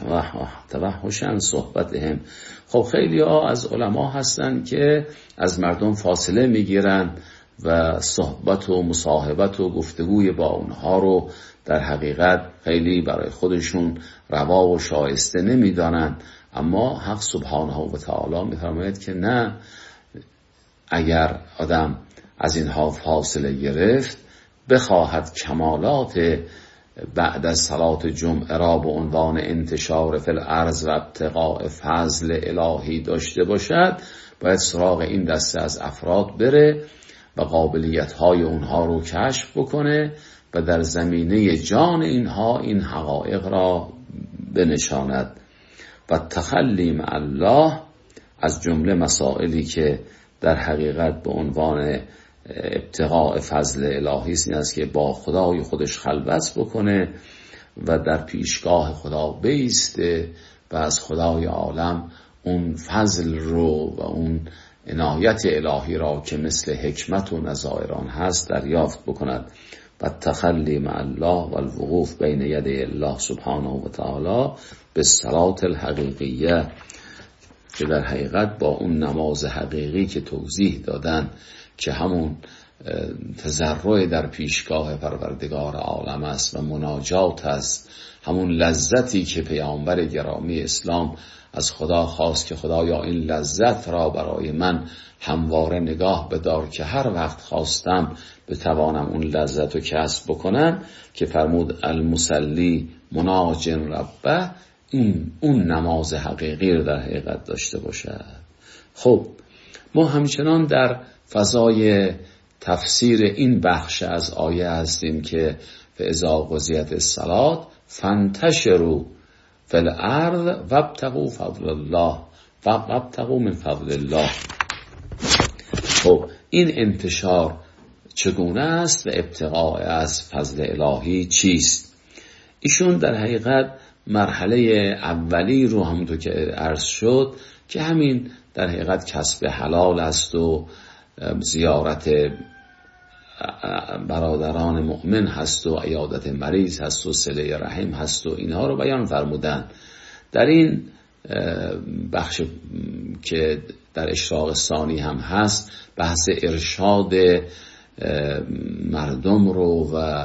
توحش عن صحبتهم. خب خیلی ها از علما هستن که از مردم فاصله میگیرن و صحبت و مصاحبت و گفتگوی با اونها رو در حقیقت خیلی برای خودشون روا و شایسته نمیدانن. اما حق سبحانه و تعالی میفرماید که نه، اگر آدم از اینها فاصله گرفت بخواهد کمالات بعد از صلات جمعه را به عنوان انتشار فی الارض و ابتغاء فضل الهی داشته باشد، باید سراغ این دسته از افراد بره و قابلیت‌های اونها رو کشف بکنه و در زمینه جان اینها این حقایق را بنشاند. و تخلی مع الله از جمله مسائلی که در حقیقت به عنوان ابتغاء فضل الهی است که با خدای خودش خلوت بکنه و در پیشگاه خدا بیسته و از خدای عالم اون فضل رو و اون عنایت الهی را که مثل حکمت و نظائران هست دریافت بکند. و تخلی مع الله و الوقوف بین یدی الله سبحانه و تعالی به صلات الحقیقیه، که در حقیقت با اون نماز حقیقی که توضیح دادن که همون تضرع در پیشگاه پروردگار عالم است و مناجات است، همون لذتی که پیامبر گرامی اسلام از خدا خواست که خدایا این لذت را برای من همواره نگاه بدار که هر وقت خواستم بتوانم اون لذت رو کسب بکنم، که فرمود المصلی مناج ربه، این اون نماز حقیقی رو در حقیقت داشته باشد. خب ما همچنان در فضای تفسیر این بخش از آیه هستیم که فاذا قضیت الصلاة فانتشروا فی الارض وابتغوا فضل الله وابتغوا من فضل الله. خب این انتشار چگونه است و ابتغاء از فضل الهی چیست؟ ایشون در حقیقت مرحله اولی رو همونطور که عرض شد که همین در حقیقت کسب حلال است و زیارت برادران مؤمن هست و عیادت مریض هست و صله رحم هست و اینها رو بیان فرمودن. در این بخش که در اشراق ثانی هم هست بحث ارشاد مردم رو و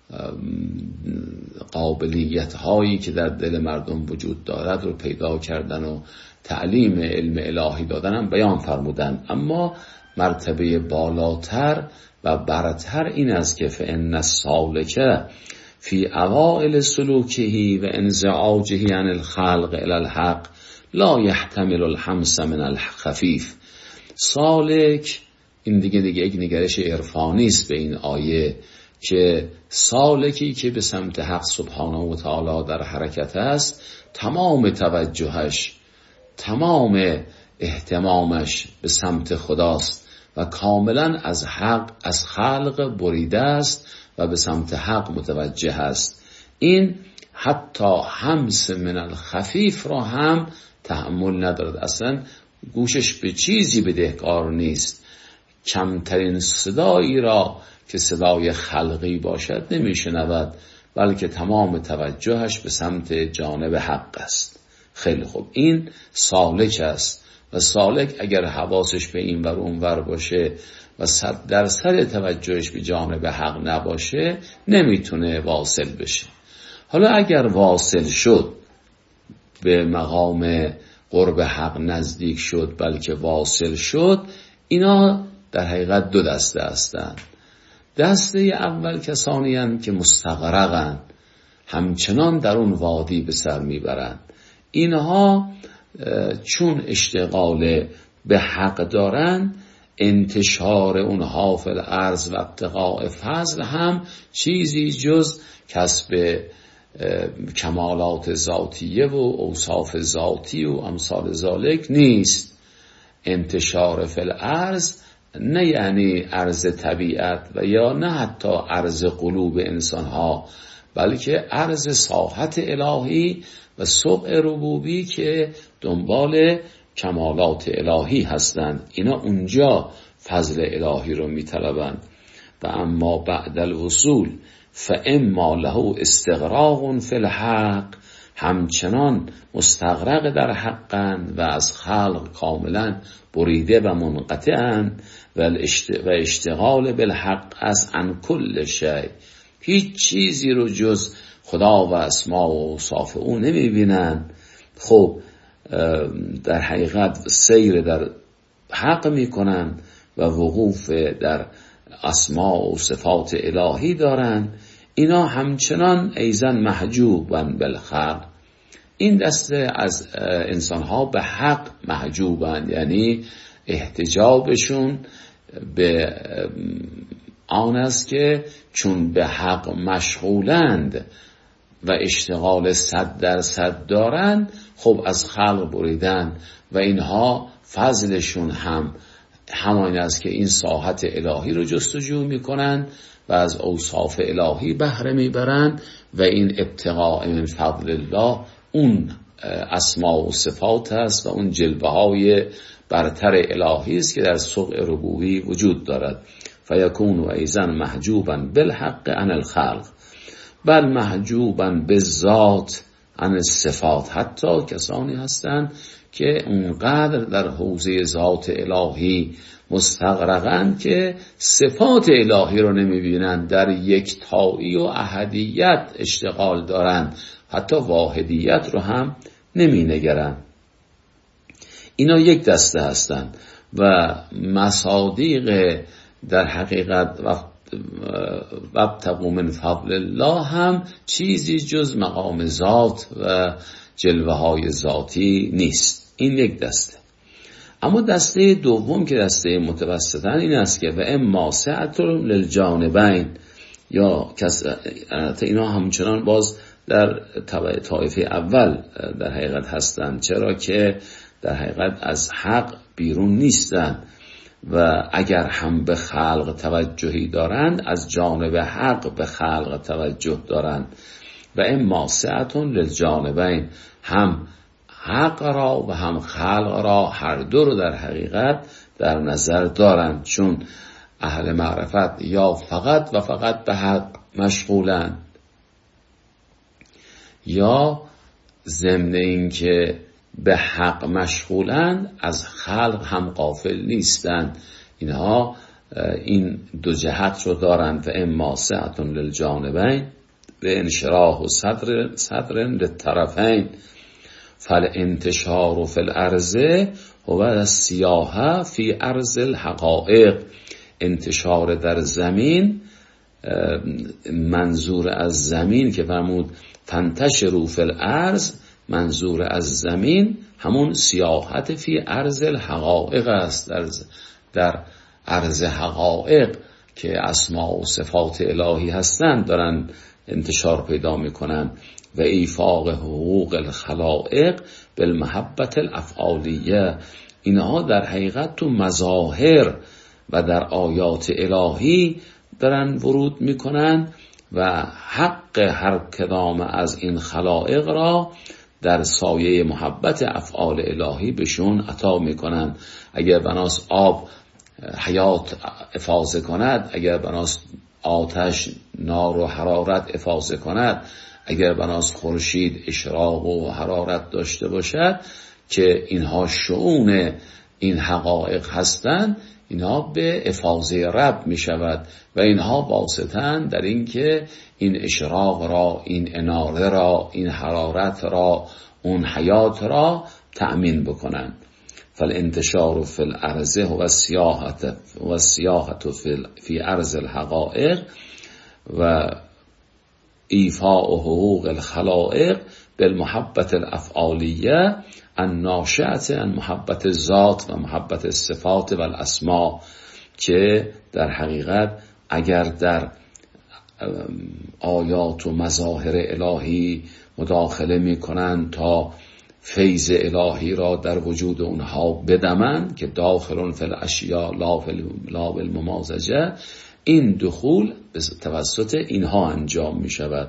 قابلیت هایی که در دل مردم وجود دارد رو پیدا کردن و تعلیم علم الهی دادن هم بیان فرمودن. اما مرتبه بالاتر و برتر این است که فإن السالک فی اوائل سلوکه و انزعاجه عن الخلق الی الحق لا یحتمل الحمس من الخفیف. سالک، این دیگه دیگه یک نگرش عرفانی است به این آیه که سالکی که به سمت حق سبحانه و تعالی در حرکت است، تمام توجهش، تمام اهتمامش به سمت خداست و کاملا از حق، از خلق بریده است و به سمت حق متوجه است. این حتی همس من الخفیف را هم تحمل ندارد، اصلا گوشش به چیزی بدهکار نیست. کمترین صدایی را که صدای خلقی باشد نمیشنود، بلکه تمام توجهش به سمت جانب حق است. خیلی خوب، این سالک است و سالک اگر حواسش به این ور اون ور باشه و صد درصد توجهش به جانب حق نباشه نمیتونه واصل بشه. حالا اگر واصل شد، به مقام قرب حق نزدیک شد، بلکه واصل شد، اینا در حقیقت دو دسته هستند. دسته اول کسانی هستند که مستغرقند، همچنان در اون وادی به سر میبرند. اینها چون اشتغال به حق دارند، انتشار اونها فی الارض و ابتغاء فضل هم چیزی جز کسب کمالات ذاتیه و اوصاف ذاتی و امثال ذالک نیست. انتشار فی الارض نه یعنی عرض طبیعت و یا نه حتی عرض قلوب انسانها، بلکه عرض ساحت الهی و سبع ربوبی که دنبال کمالات الهی هستند. اینا اونجا فضل الهی رو میطلبند. و اما بعد الوصول فاما له استغراق فی الحق، همچنان مستغرق در حقند و از خلق کاملا بریده و منقطعند و اشتغال بالحق از عن کل شیء، هیچ چیزی رو جز خدا و اسما و اوصاف او نمیبینن. خب در حقیقت سیر در حق میکنن و وقوف در اسما و صفات الهی دارن. اینا همچنان ایزن محجوبن بالخلق. این دسته از انسانها به حق محجوبن، یعنی احتجابشون به آن است که چون به حق مشغولند و اشتغال صد درصد دارن، خب از خلق بریدن و اینها فضلشون هم همین است که این ساحت الهی رو جستجو میکنن و از اوصاف الهی بهره میبرن و این ابتغاء من فضل الله اون اسما و صفات است و اون جلوه های برتر الهی است که در سبع ربوبی وجود دارد. فیکون ایضا محجوبا بالحق عن الخلق بل محجوبا بالذات عن الصفات. حتی کسانی هستند که اونقدر در حوزه ذات الهی مستغرقند که صفات الهی رو نمیبینند، در یکتایی و احدیت اشتغال دارند، حتی واحدیت رو هم نمینگرند. اینا یک دسته هستند و مصادیق در حقیقت وابتغوا من فضل الله هم چیزی جز مقام ذات و جلوه های ذاتی نیست. این یک دسته. اما دسته دوم که دسته متوسطن این است که و اما سعت للجانبین، یا اینا همچنان باز در طایفه اول در حقیقت هستند، چرا که در حقیقت از حق بیرون نیستند و اگر هم به خلق توجهی دارند از جانب حق به خلق توجه دارند. و اما سعتون للجانبین، هم حق را و هم خلق را هر دو رو در حقیقت در نظر دارند، چون اهل معرفت یا فقط و فقط به حق مشغولند یا ضمن این که به حق مشغولند از خلق هم غافل نیستند. اینها این دو جهت رو دارند و اما سعتون للجانبین و انشراح و صدر صدر للطرفین فالانتشار فی الارض هو السیاحه فی ارض الحقائق. انتشار در زمین منظور از زمین که فرمود فانتشروا فی الارض، منظور از زمین همون سیاحت فی ارض الحقایق است، در در ارض حقایق که اسماء و صفات الهی هستند دارن انتشار پیدا میکنن. و ایفاق حقوق الخلائق بالمحبت الافعالیه، اینها در حقیقت تو مظاهر و در آیات الهی دارن ورود میکنن و حق هر کدام از این خلائق را در سایه محبت افعال الهی بهشون عطا میکنن. اگر بناس آب حیات افاضه کند، اگر بناس آتش نار و حرارت افاضه کند، اگر بناس خورشید اشراق و حرارت داشته باشد که اینها شؤون این حقایق هستند، اینها به افاضه رب می شود و اینها واسطن در این که این اشراق را، این اناره را، این حرارت را، اون حیات را تأمین بکنند. فالانتشار فی الارض و السیاحت و السیاحت فی ارض الحقائق و ایفاء حقوق الخلائق بالمحبت الافعالیه الناشئه عن محبت ذات و محبت الصفات و الاسماء، که در حقیقت اگر در آیات و مظاهر الهی مداخله می کنند تا فیض الهی را در وجود اونها بدمند که داخلون فی الاشیاء لا بالممازجه، این دخول به توسط اینها انجام می شود.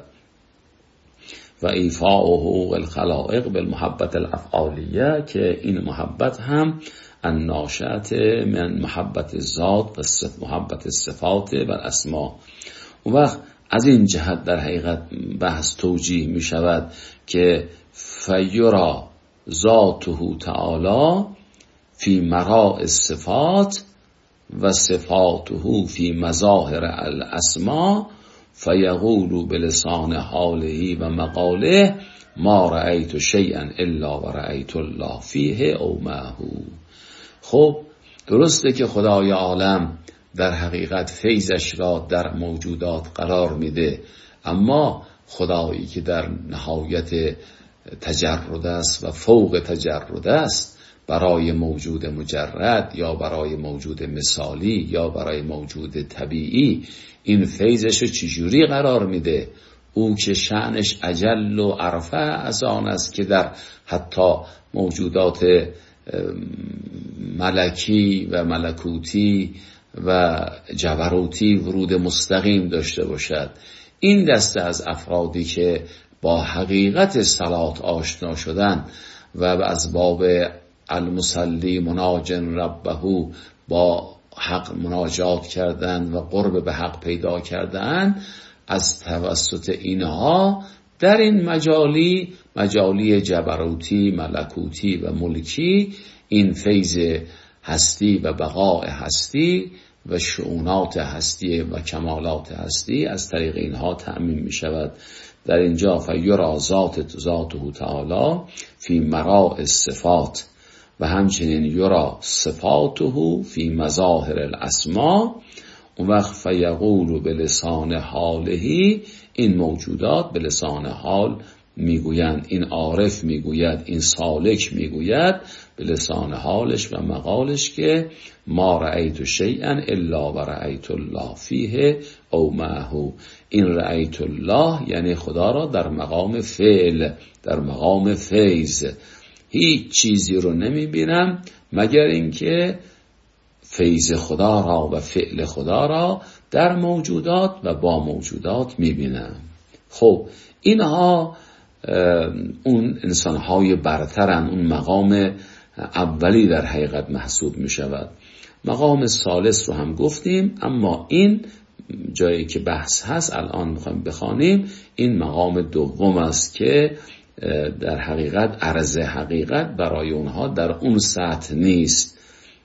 و ایفاء حقوق الخلائق بالمحبت الافعالیه، که این محبت هم الناشئه من محبت ذات و محبت الصفات و الاسماء. اون وقت از این جهت در حقیقت بحث توجیه می شود که فیرا ذاته تعالی فی مراء الصفات و صفاته فی مظاهر الاسماء فیقول بلسان حاله و مقاله ما رأیت شیئا الا و رأیت الله فیه او معه. خب درسته که خدای عالم در حقیقت فیضش را در موجودات قرار میده، اما خدایی که در نهایت تجرد است و فوق تجرد است، برای موجود مجرد یا برای موجود مثالی یا برای موجود طبیعی این فیضش رو چجوری قرار میده؟ او که شأنش اجل و ارفع از آن است که در حتی موجودات ملکی و ملکوتی و جبروتی ورود مستقیم داشته باشد. این دسته از افرادی که با حقیقت صلات آشنا شدن و از باب المصلی مناجن ربهو با حق مناجات کردن و قرب به حق پیدا کردن، از توسط اینها در این مجالی مجالی جبروتی، ملکوتی و ملکی این فیض هستی و بقاء هستی و شؤونات هستی و کمالات هستی از طریق اینها تأمین می شود. در اینجا فیرا ذات ذاته تعالی فی مراء الصفات و همچنین یرا صفاته فی مظاهر الاسماء. اون وقت فیقول به لسان حاله، این موجودات به لسان حال میگویند، این عارف میگوید، این سالک میگوید به لسان حالش و مقالش که ما رأیت شیئا الا و رأیت الله فیه او معه. این رأیت الله یعنی خدا را در مقام فعل، در مقام فیض. هیچ چیزی رو نمیبینم مگر اینکه فیض خدا را و فعل خدا را در موجودات و با موجودات میبینم. خب اینها اون انسانهای برترن، اون مقام اولی در حقیقت محسوب می شود. مقام ثالث رو هم گفتیم، اما این جایی که بحث هست الان میخوایم بخوانیم، این مقام دوم است که در حقیقت عرض حقیقت برای اونها در اون سطح نیست.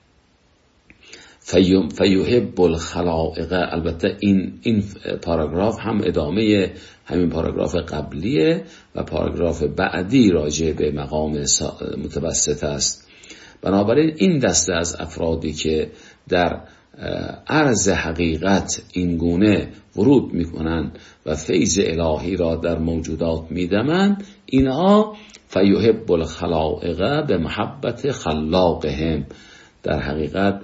فیحب الخلائق. البته این این پاراگراف هم ادامه همین پاراگراف قبلیه و پاراگراف بعدی راجع به مقام متوسط است. بنابراین این دسته از افرادی که در عرض حقیقت این گونه ورود میکنن و فیض الهی را در موجودات میدمن، اینها فیحب الخلائق به محبت خلاقهم. در حقیقت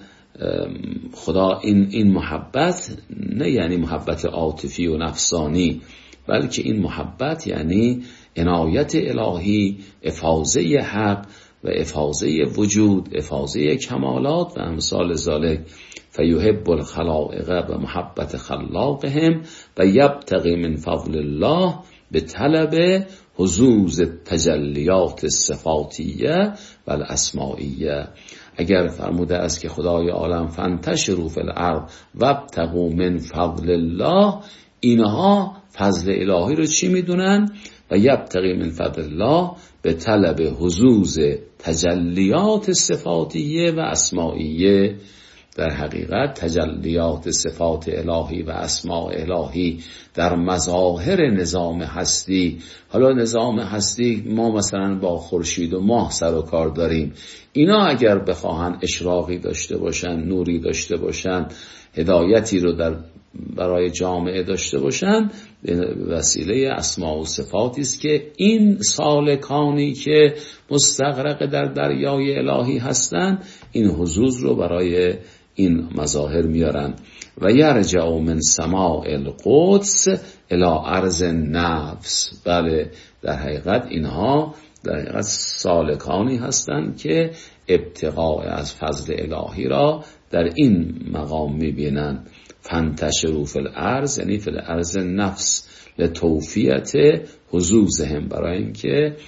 خدا این این محبت نه یعنی محبت عاطفی و نفسانی، بلکه این محبت یعنی عنایت الهی، افاضه حق و افاضه وجود، افاضه کمالات و امثال ذالک. فیحب الخلائق به محبت خلاقهم و یبتغی من فضل الله به طلب حظوظ تجلیات الصفاتیه و الاسمائیه. اگر فرموده است که خدای عالم فانتشروا فی الارض وابتغوا من فضل الله، اینها فضل الهی رو چی میدونن؟ و یبتغی من فضل الله به طلب حظوظ تجلیات صفاتیه و اسمائیه. در حقیقت تجلیات صفات الهی و اسماء الهی در مظاهر نظام هستی، حالا نظام هستی ما مثلا با خورشید و ماه سر و کار داریم، اینا اگر بخواهن اشراقی داشته باشن، نوری داشته باشن، هدایتی رو در برای جامعه داشته باشن، به وسیله اسماء و صفاتی است که این سالکانی که مستغرق در دریای الهی هستند این حظوظ رو برای این مظاهر میارن. و یرجع من سماع القدس الی ارض النفس. بله، در حقیقت اینها در حقیقت سالکانی هستند که ابتغاء از فضل الهی را در این مقام میبینن. فانتشروا فی الارض یعنی فی الارض نفس لتوفیت حظوظهم، برای اینکه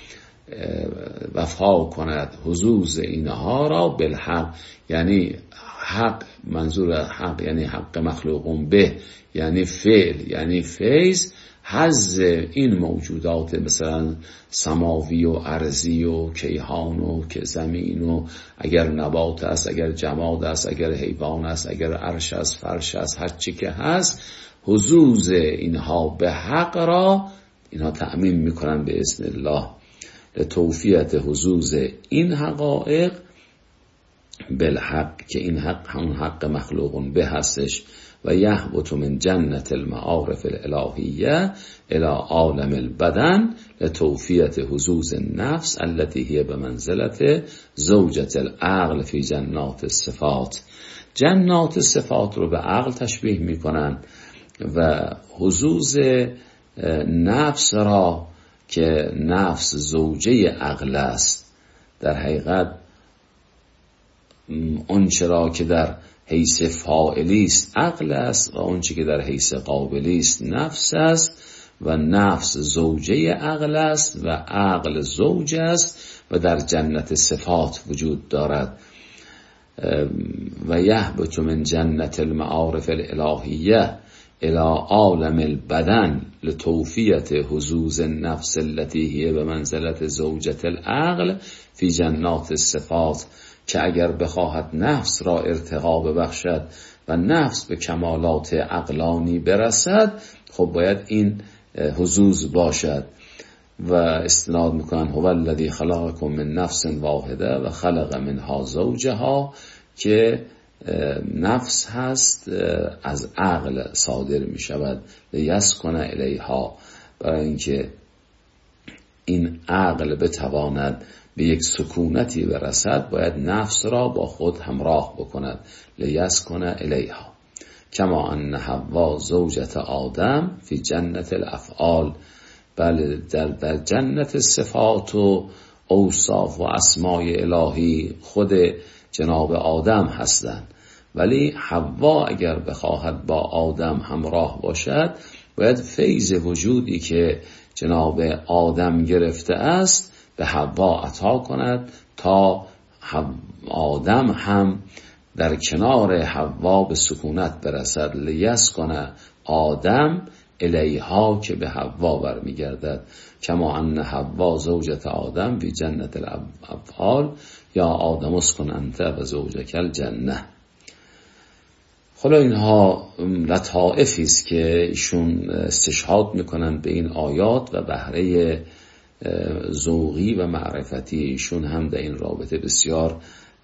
وفا کند حظوظ اینها را بالحق، یعنی حق، منظور حق یعنی حق مخلوقون به، یعنی فعل، یعنی فیض، حظ این موجودات مثلا سماوی و ارضی و کیهان و که زمین و اگر نبات است، اگر جماد است، اگر حیوان است، اگر عرش است، فرش است، هر چی که هست، حظوظ اینها به حق را اینها تأمین میکنن به اذن الله. توفیت حظوظ این حقایق بالحق، که این حق همون حق مخلوقون به هستش. و یهبط من جنت المعارف الالهیه الى عالم البدن لتوفیت حظوظ النفس التي هي بمنزلت زوجة العقل فی جنات الصفات. جنات الصفات رو به عقل تشبیه میکنن و حظوظ نفس را که نفس زوجه عقل است، در حقیقت آنچه را که در حیث فاعلی است عقل است و آنچه که در حیث قابلی است نفس است، و نفس زوجه عقل است و عقل زوج است و در جنت صفات وجود دارد. و یهبط من جنت المعارف الالهیه الى عالم البدن لتوفیت حظوظ النفس التي هي بمنزلت زوجة العقل فی جنات الصفات. که اگر بخواهد نفس را ارتقا ببخشد و نفس به کمالات عقلانی برسد، خب باید این حظوظ باشد. و استناد میکنن هو الذی خلقکم من نفس واحده و خلق منها زوجها، که نفس هست از عقل صادر می شود لیسکن الیها، برای اینکه این عقل بتواند به یک سکونتی برسد باید نفس را با خود همراه بکند لیسکن الیها. کما ان حوا زوجت آدم فی جنت الافعال. بله، در, در جنت صفات و اوصاف و اسماء الهی خود جناب آدم هستند، ولی حوا اگر بخواهد با آدم همراه باشد باید فیض وجودی که جناب آدم گرفته است به حوا عطا کند تا آدم هم در کنار حوا به سکونت برسد. لیسکن آدم الیها، که به حوا برمیگردد. کما ان حوا زوجت آدم فی جنت الافعال یا آدم اسکن انت و زوجک الجنه. حالا اینها لطائفی است که ایشون استشهاد میکنن به این آیات و بهره ذوقی و معرفتی ایشون هم در این رابطه بسیار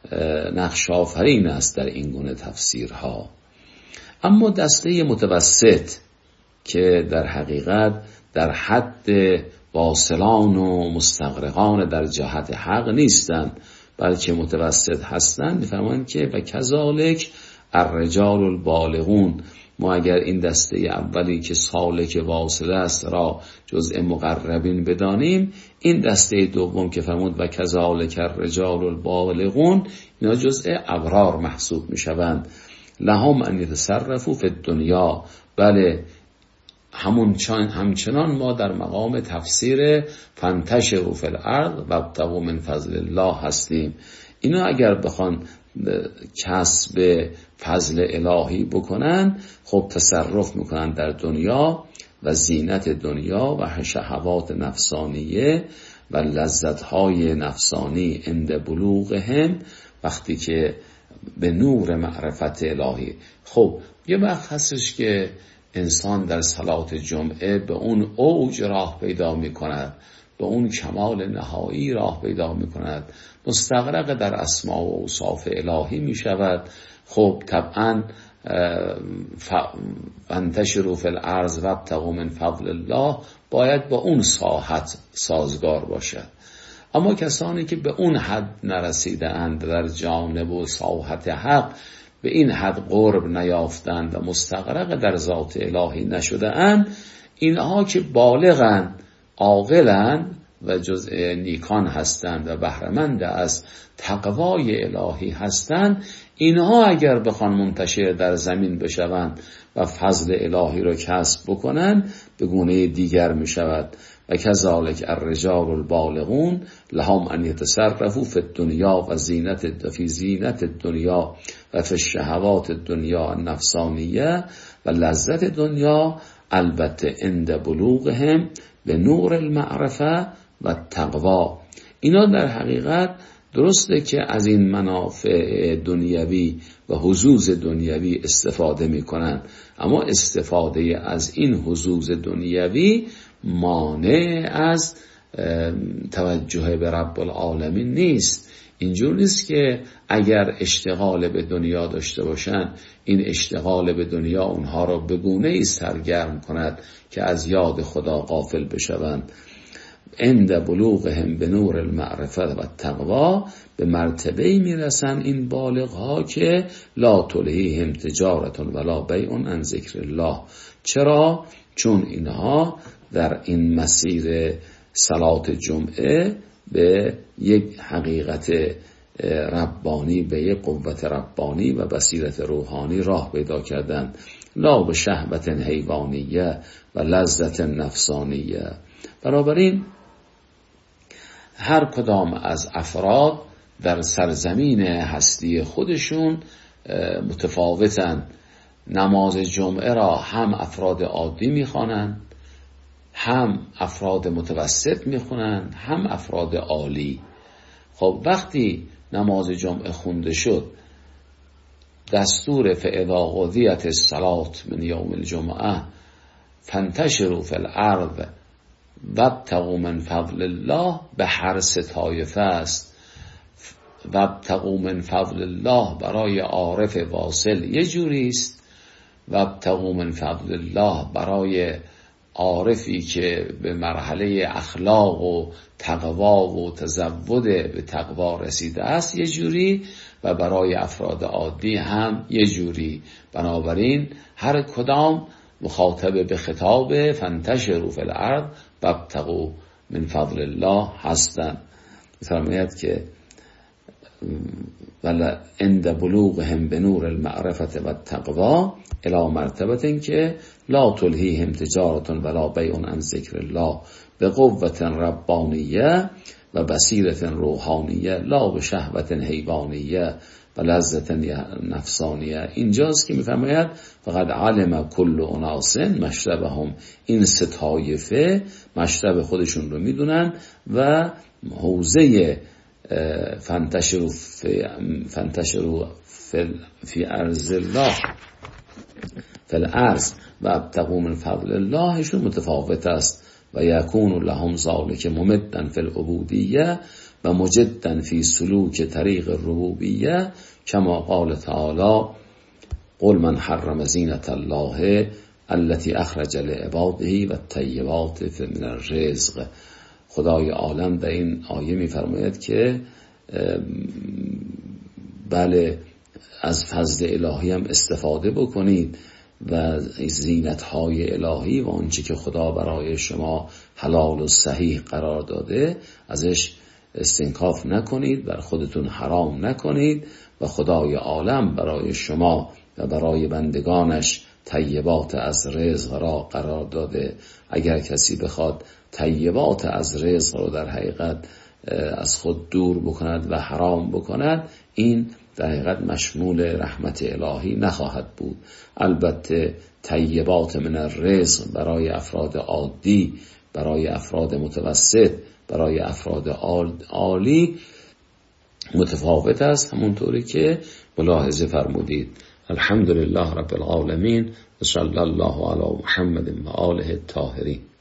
نقش آفرین است در این گونه تفسیرها. اما دسته متوسط که در حقیقت در حد واصلان و مستغرقان در جهت حق نیستند بلکه متوسط هستند، می‌فرمایند که و کذالک الرجال البالغون، ما اگر این دسته اولی که سالک واصله است را جزء مقربین بدانیم، این دسته دوم که فرمود و کذالک الرجال البالغون، اینا جزء ابرار محسوب میشوند. لهم ان یتصرفوا فی الدنیا، بله همون همچنان ما در مقام تفسیر فانتشروا فی الارض وابتغوا من فضل الله هستیم. اینا اگر بخوان کسب فضل الهی بکنن، خب تصرف میکنن در دنیا و زینت دنیا و شهوات نفسانیه و لذتهای نفسانی عند بلوغهم، وقتی که به نور معرفت الهی. خب یه وقت هستش که انسان در صلات جمعه به اون اوج راه پیدا می کند، به اون کمال نهایی راه پیدا می کند، مستغرق در اسماء و اوصاف الهی می شود. خب طبعا فانتشروا فی الارض وابتغوا من فضل الله باید با اون ساحت سازگار باشد. اما کسانی که به اون حد نرسیده اند در جانب و ساحت حق، به این حد قرب نیافتند و مستغرق در ذات الهی نشده اند، اینها که بالغند، عاقلند و جزء نیکان هستند و بهره‌مند از تقوای الهی هستند، اینها اگر بخوان منتشر در زمین بشوند و فضل الهی را کسب بکنند، به گونه دیگر می شود. و کذالک الرجال البالغون لهم ان یتصرفوا فی الدنیا و زینت فی زینت الدنیا و فی الشهوات الدنیا النفسانیه و لذت دنیا، البته عند بلوغهم به نور المعرفه و تقوا. اینا در حقیقت درسته که از این منافع دنیوی و حظوظ دنیوی استفاده می کنند، اما استفاده از این حظوظ دنیوی مانع از توجه به رب العالمین نیست. اینجور نیست که اگر اشتغال به دنیا داشته باشن، این اشتغال به دنیا اونها را به گونه‌ای سرگرم کند که از یاد خدا غافل بشوند. عند بلوغهم به نور المعرفه و تقوا، به مرتبه‌ای میرسن این بالغ‌ها که لا تلهیهم تجارت ولا بیع عن ذکر الله. چرا؟ چون اینها در این مسیر صلات جمعه به یک حقیقت ربانی، به یک قوت ربانی و بصیرت روحانی راه پیدا کردن، لا به شهوت حیوانیه و لذت نفسانیه. بنابراین هر کدام از افراد در سرزمین هستی خودشون متفاوتن. نماز جمعه را هم افراد عادی میخوانند، هم افراد متوسط میخونند، هم افراد عالی. خب وقتی نماز جمعه خونده شد، دستور فاذا قضیت الصلاة من یوم الجمعه فانتشروا فی الارض وابتغوا من فضل الله به هر سه طایفه است. وابتغوا من فضل الله برای عارف واصل یه جوری است، وابتغوا من فضل الله برای عارفی که به مرحله اخلاق و تقوا و تزود به تقوا رسیده است یه جوری، و برای افراد عادی هم یه جوری. بنابراین هر کدام مخاطب به خطاب فانتشروا فی الارض وابتغوا من فضل الله هستند. می‌فرماید که ولا عند بلوغهم به نور المعرفت و تقوا الی مرتبه که لا تلهیهم تجارت ولا بیع عن ذکر الله به قوت ربانیه و بصیرت روحانیه لا به شهوت حیوانیه و لذت نفسانیه. اینجاست که میفرماید فقط علم کل اناس مشربهم، این سه طایفه مشرب خودشون رو میدونن و حوزه فانتشروا فانتشروا فی ارض الله فی الارض و ابتغوا من فضل اللهشون متفاوت است و یکون لهم ذلک ممدا فی العبودیه و مجدا فی سلوک طریق الربوبیه کما قال تعالی قل من حرم زینة الله التي اخرج لعباده و الطیبات من الرزق. خدای عالم در این آیه می‌فرماید که بله از فضل الهی هم استفاده بکنید و زینت‌های الهی و آنچه که خدا برای شما حلال و صحیح قرار داده ازش استنکاف نکنید، بر خودتون حرام نکنید و خدای عالم برای شما و برای بندگانش طیبات از رزق را قرار داده. اگر کسی بخواد طیبات از رزق رو در حقیقت از خود دور بکند و حرام بکند، این در حقیقت مشمول رحمت الهی نخواهد بود. البته طیبات من الرزق برای افراد عادی، برای افراد متوسط، برای افراد عالی متفاوت است، همونطوری که ملاحظه فرمودید. الحمدلله رب العالمین و صلی الله علی محمد و آله الطاهرین.